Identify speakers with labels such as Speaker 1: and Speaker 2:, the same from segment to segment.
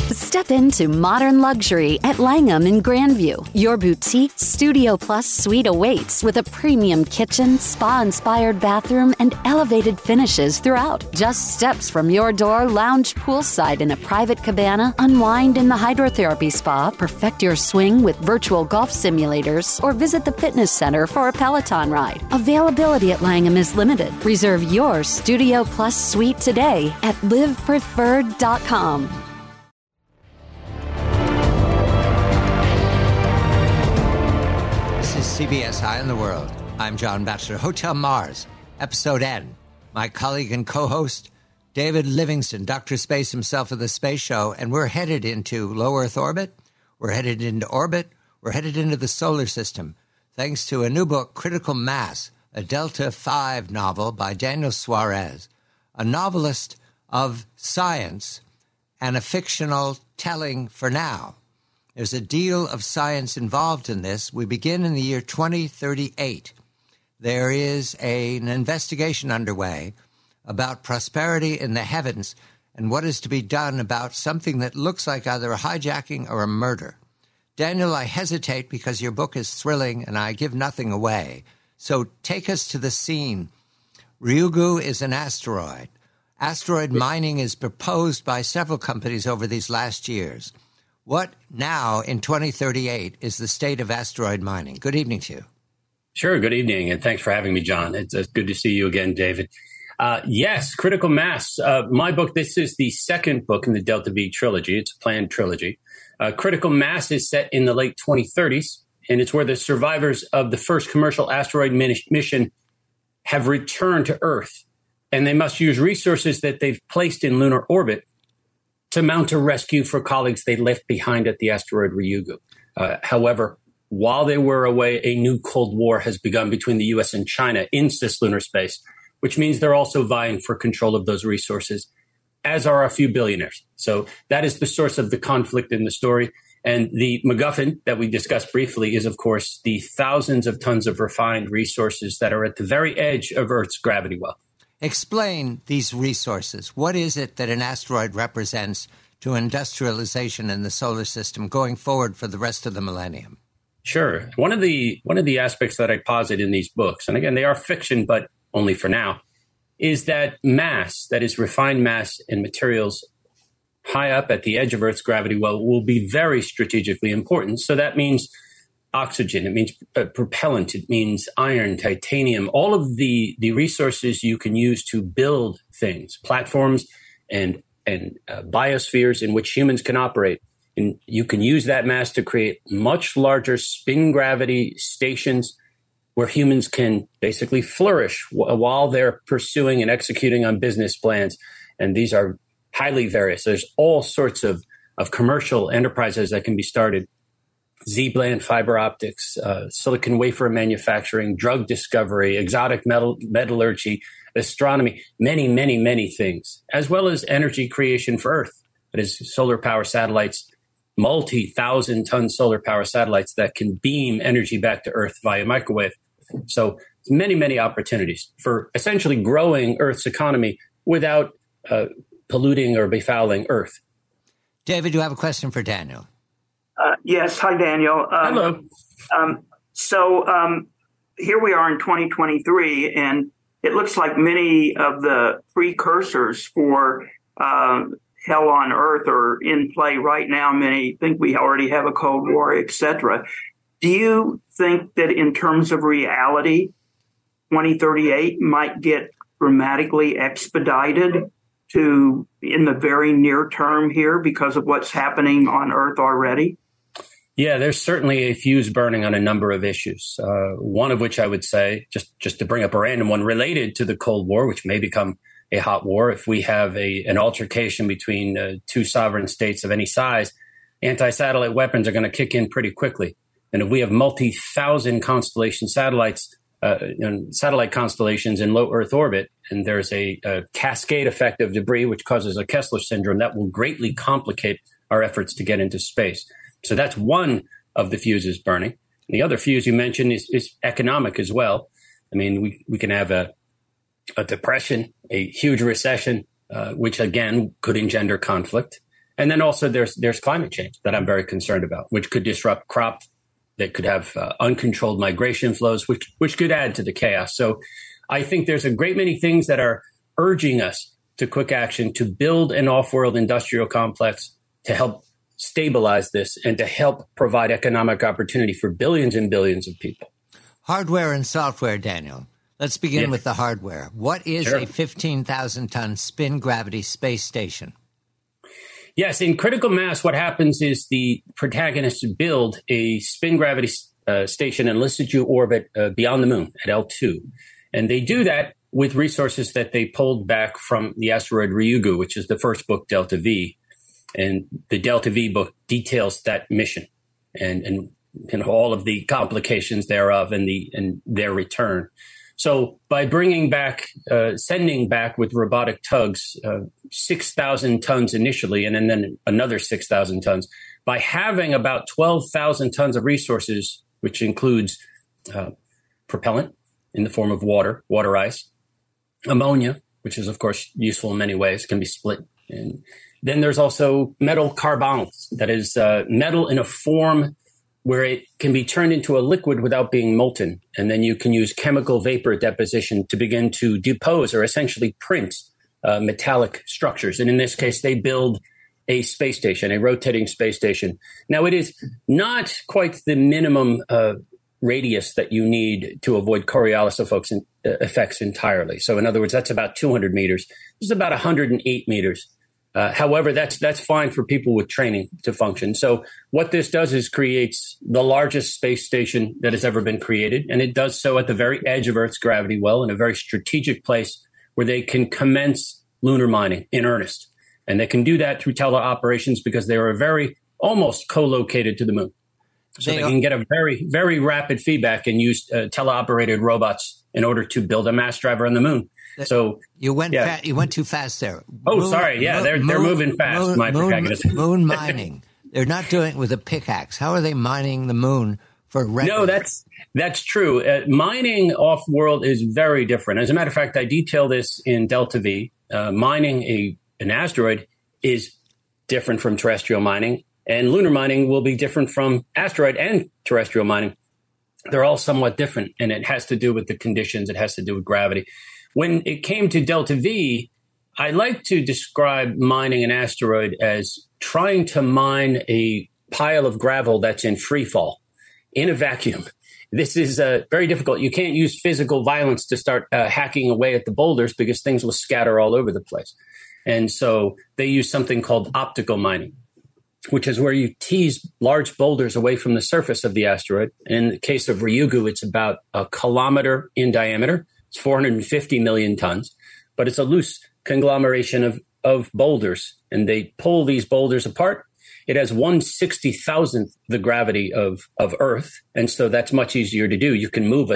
Speaker 1: Step into modern luxury at Langham in Grandview. Your boutique Studio Plus suite awaits with a premium kitchen, spa-inspired bathroom, and elevated finishes throughout. Just steps from your door, lounge poolside in a private cabana, unwind in the hydrotherapy spa, perfect your swing with virtual golf simulators, or visit the fitness center for a Peloton ride. Availability at Langham is limited. Reserve your Studio Plus suite today at livepreferred.com.
Speaker 2: This is CBS Eye on the World. I'm John Batchelor. Hotel Mars, Episode N. My colleague and co-host, David Livingston, Dr. Space himself of the Space Show, and we're headed into low Earth orbit. We're headed into orbit. We're headed into the solar system, thanks to a new book, Critical Mass, a Delta V novel by Daniel Suarez, a novelist of science and a fictional telling for now. There's a deal of science involved in this. We begin in the year 2038. There is an investigation underway about prosperity in the heavens and what is to be done about something that looks like either a hijacking or a murder. Daniel, I hesitate because your book is thrilling and I give nothing away. So take us to the scene. Ryugu is an asteroid. Asteroid mining is proposed by several companies over these last years. What now, in 2038, is the state of asteroid mining? Good evening to you.
Speaker 3: Sure. Good evening. And thanks for having me, John. It's good to see you again, David. Yes, Critical Mass. My book, this is the second book in the Delta V trilogy. It's a planned trilogy. Critical Mass is set in the late 2030s, and it's where the survivors of the first commercial asteroid mission have returned to Earth, and they must use resources that they've placed in lunar orbit to mount a rescue for colleagues they left behind at the asteroid Ryugu. However, while they were away, a new Cold War has begun between the U.S. and China in cislunar space, which means they're also vying for control of those resources, as are a few billionaires. So that is the source of the conflict in the story. And the MacGuffin that we discussed briefly is, of course, the thousands of tons of refined resources that are at the very edge of Earth's gravity well.
Speaker 2: Explain these resources. What is it that an asteroid represents to industrialization in the solar system going forward for the rest of the millennium?
Speaker 3: Sure. One of the aspects that I posit in these books, and again, they are fiction, but only for now, is that mass, that is refined mass and materials high up at the edge of Earth's gravity well, will be very strategically important. So that means oxygen, it means propellant, it means iron, titanium, all of the resources you can use to build things, platforms and biospheres in which humans can operate. And you can use that mass to create much larger spin gravity stations where humans can basically flourish while they're pursuing and executing on business plans. And these are highly various. There's all sorts of commercial enterprises that can be started. Z-band fiber optics, silicon wafer manufacturing, drug discovery, exotic metallurgy, astronomy, many, many, many things, as well as energy creation for Earth. That is solar power satellites, multi-thousand-ton solar power satellites that can beam energy back to Earth via microwave. So many, many opportunities for essentially growing Earth's economy without polluting or befouling Earth.
Speaker 2: David, you have a question for Daniel.
Speaker 4: Yes. Hi, Daniel.
Speaker 3: Hello.
Speaker 4: So here we are in 2023, and it looks like many of the precursors for hell on Earth are in play right now. Many think we already have a Cold War, et cetera. Do you think that in terms of reality, 2038 might get dramatically expedited to in the very near term here because of what's happening on Earth already?
Speaker 3: Yeah, there's certainly a fuse burning on a number of issues. One of which I would say, just to bring up a random one related to the Cold War, which may become a hot war if we have an altercation between two sovereign states of any size, anti-satellite weapons are going to kick in pretty quickly. And if we have multi-thousand constellation satellites, satellite constellations in low Earth orbit, and there's a cascade effect of debris which causes a Kessler syndrome, that will greatly complicate our efforts to get into space. So that's one of the fuses burning. And the other fuse you mentioned is economic as well. I mean, we can have a depression, a huge recession, which again could engender conflict. And then also there's climate change that I'm very concerned about, which could disrupt crop, that could have uncontrolled migration flows, which could add to the chaos. So I think there's a great many things that are urging us to quick action, to build an off-world industrial complex, to help stabilize this and to help provide economic opportunity for billions and billions of people.
Speaker 2: Hardware and software, Daniel. Let's begin with the hardware. What is a 15,000-ton spin gravity space station?
Speaker 3: Yes, in critical mass, what happens is the protagonists build a spin gravity station in Lissajous orbit beyond the moon at L2. And they do that with resources that they pulled back from the asteroid Ryugu, which is the first book, Delta V. And the Delta V book details that mission and all of the complications thereof and their return. So by bringing back, sending back with robotic tugs 6,000 tons initially, and then another 6,000 tons, by having about 12,000 tons of resources, which includes propellant in the form of water ice, ammonia, which is, of course, useful in many ways, can be split. And then there's also metal carbonyls, that is metal in a form where it can be turned into a liquid without being molten. And then you can use chemical vapor deposition to begin to depose or essentially print metallic structures. And in this case, they build a space station, a rotating space station. Now, it is not quite the minimum radius that you need to avoid Coriolis effects entirely. So in other words, that's about 200 meters. This is about 108 meters. However, that's fine for people with training to function. So what this does is creates the largest space station that has ever been created. And it does so at the very edge of Earth's gravity well, in a very strategic place where they can commence lunar mining in earnest. And they can do that through teleoperations because they are very almost co-located to the moon. So they can get a very, very rapid feedback and use teleoperated robots in order to build a mass driver on the moon. So
Speaker 2: you went you went too fast there.
Speaker 3: Sorry. Yeah, they're moving fast. My protagonist.
Speaker 2: Moon mining. They're not doing it with a pickaxe. How are they mining the moon for record?
Speaker 3: No, that's true. Mining off-world is very different. As a matter of fact, I detail this in Delta V. Mining an asteroid is different from terrestrial mining, and lunar mining will be different from asteroid and terrestrial mining. They're all somewhat different, and it has to do with the conditions. It has to do with gravity. When it came to Delta V, I like to describe mining an asteroid as trying to mine a pile of gravel that's in free fall, in a vacuum. This is very difficult. You can't use physical violence to start hacking away at the boulders because things will scatter all over the place. And so they use something called optical mining, which is where you tease large boulders away from the surface of the asteroid. In the case of Ryugu, it's about 1 kilometer in diameter. It's 450 million tons, but it's a loose conglomeration of boulders, and they pull these boulders apart. It has 1/60,000th the gravity of Earth, and so that's much easier to do. You can move a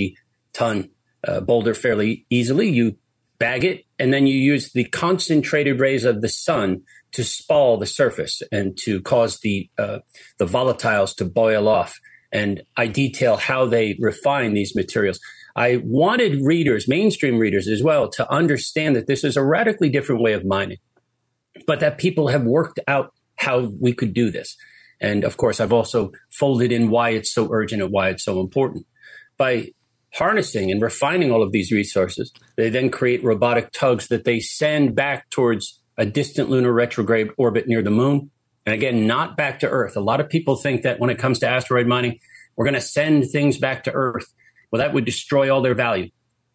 Speaker 3: 60-ton boulder fairly easily. You bag it, and then you use the concentrated rays of the sun to spall the surface and to cause the volatiles to boil off. And I detail how they refine these materials. I wanted readers, mainstream readers as well, to understand that this is a radically different way of mining, but that people have worked out how we could do this. And of course, I've also folded in why it's so urgent and why it's so important. By harnessing and refining all of these resources, they then create robotic tugs that they send back towards a distant lunar retrograde orbit near the moon. And again, not back to Earth. A lot of people think that when it comes to asteroid mining, we're going to send things back to Earth. Well, that would destroy all their value.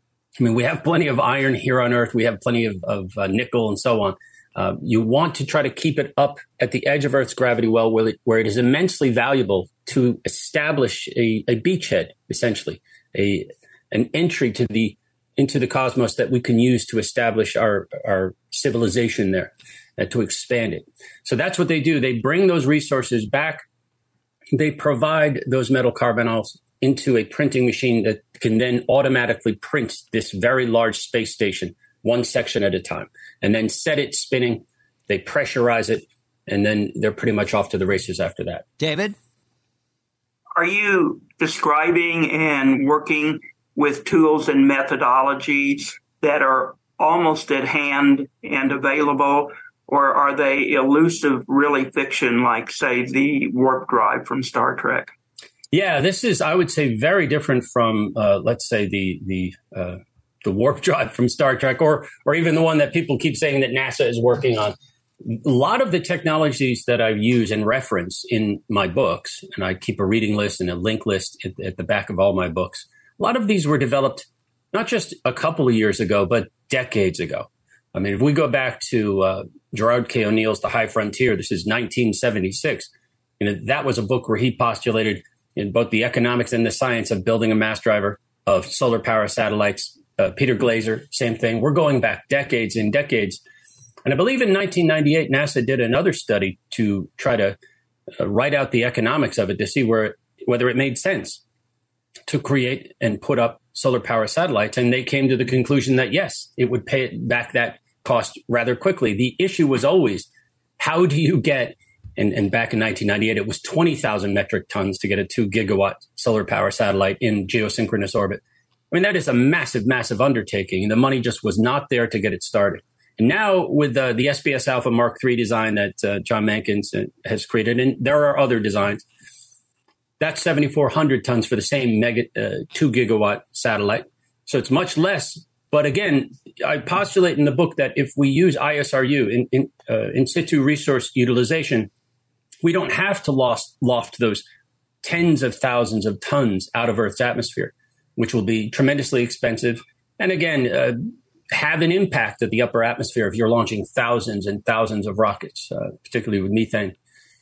Speaker 3: I mean, we have plenty of iron here on Earth. We have plenty of nickel and so on. You want to try to keep it up at the edge of Earth's gravity well, where it is immensely valuable to establish a beachhead, essentially, an entry into the cosmos that we can use to establish our civilization there, to expand it. So that's what they do. They bring those resources back. They provide those metal carbonyls into a printing machine that can then automatically print this very large space station, one section at a time, and then set it spinning. They pressurize it, and then they're pretty much off to the races after that.
Speaker 2: David?
Speaker 4: Are you describing and working with tools and methodologies that are almost at hand and available, or are they elusive, really fiction, like, say, the warp drive from Star Trek?
Speaker 3: Yeah, this is, I would say, very different from, let's say, the warp drive from Star Trek, or even the one that people keep saying that NASA is working on. A lot of the technologies that I use and reference in my books, and I keep a reading list and a link list at the back of all my books, a lot of these were developed not just a couple of years ago, but decades ago. I mean, if we go back to Gerard K. O'Neill's The High Frontier, this is 1976. That was a book where he postulated in both the economics and the science of building a mass driver of solar power satellites. Peter Glaser, same thing. We're going back decades and decades. And I believe in 1998, NASA did another study to try to write out the economics of it to see whether it made sense to create and put up solar power satellites. And they came to the conclusion that, yes, it would pay it back that cost rather quickly. The issue was always, how do you get, and back in 1998, it was 20,000 metric tons to get a 2 gigawatt solar power satellite in geosynchronous orbit. I mean, that is a massive, massive undertaking. And the money just was not there to get it started. And now with the SBS Alpha Mark III design that John Mankins has created, and there are other designs, that's 7,400 tons for the same 2 gigawatt satellite. So it's much less. But again, I postulate in the book that if we use ISRU, in situ resource utilization, we don't have to loft those tens of thousands of tons out of Earth's atmosphere, which will be tremendously expensive. And again, have an impact at the upper atmosphere if you're launching thousands and thousands of rockets, particularly with methane.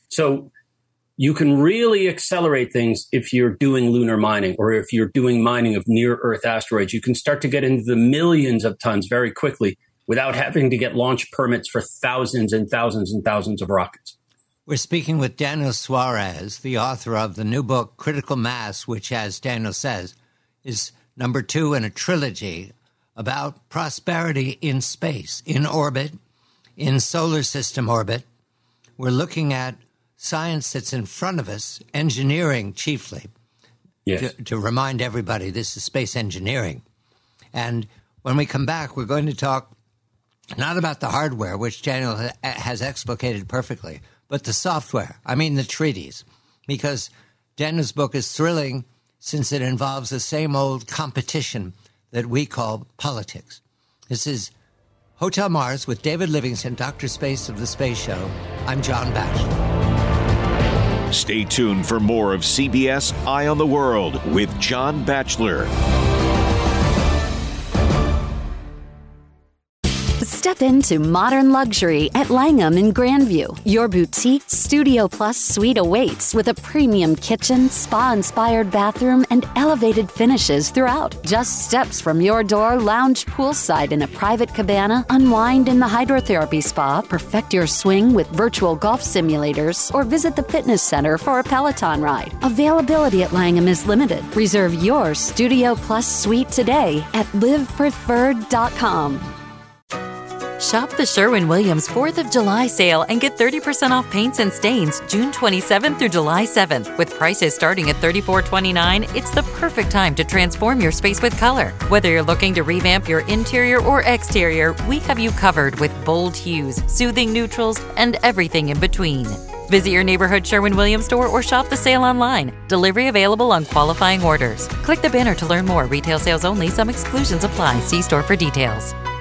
Speaker 3: So you can really accelerate things if you're doing lunar mining, or if you're doing mining of near-Earth asteroids. You can start to get into the millions of tons very quickly without having to get launch permits for thousands and thousands and thousands of rockets.
Speaker 2: We're speaking with Daniel Suarez, the author of the new book, Critical Mass, which, as Daniel says, is number 2 in a trilogy about prosperity in space, in orbit, in solar system orbit. We're looking at science that's in front of us, engineering chiefly.
Speaker 3: Yes.
Speaker 2: To remind everybody, this is space engineering. And when we come back, we're going to talk not about the hardware, which Daniel has explicated perfectly, but the software. I mean the treaties. Because Daniel's book is thrilling since it involves the same old competition that we call politics. This is Hotel Mars with David Livingston, Dr. Space of the Space Show. I'm John Batchelor.
Speaker 5: Stay tuned for more of CBS Eye on the World with John Batchelor.
Speaker 1: Step into modern luxury at Langham in Grandview. Your boutique Studio Plus suite awaits with a premium kitchen, spa-inspired bathroom, and elevated finishes throughout. Just steps from your door, lounge poolside in a private cabana, unwind in the hydrotherapy spa, perfect your swing with virtual golf simulators, or visit the fitness center for a Peloton ride. Availability at Langham is limited. Reserve your Studio Plus suite today at livepreferred.com.
Speaker 6: Shop the Sherwin-Williams 4th of July sale and get 30% off paints and stains June 27th through July 7th. With prices starting at $34.29, it's the perfect time to transform your space with color. Whether you're looking to revamp your interior or exterior, we have you covered with bold hues, soothing neutrals, and everything in between. Visit your neighborhood Sherwin-Williams store or shop the sale online. Delivery available on qualifying orders. Click the banner to learn more. Retail sales only. Some exclusions apply. See store for details.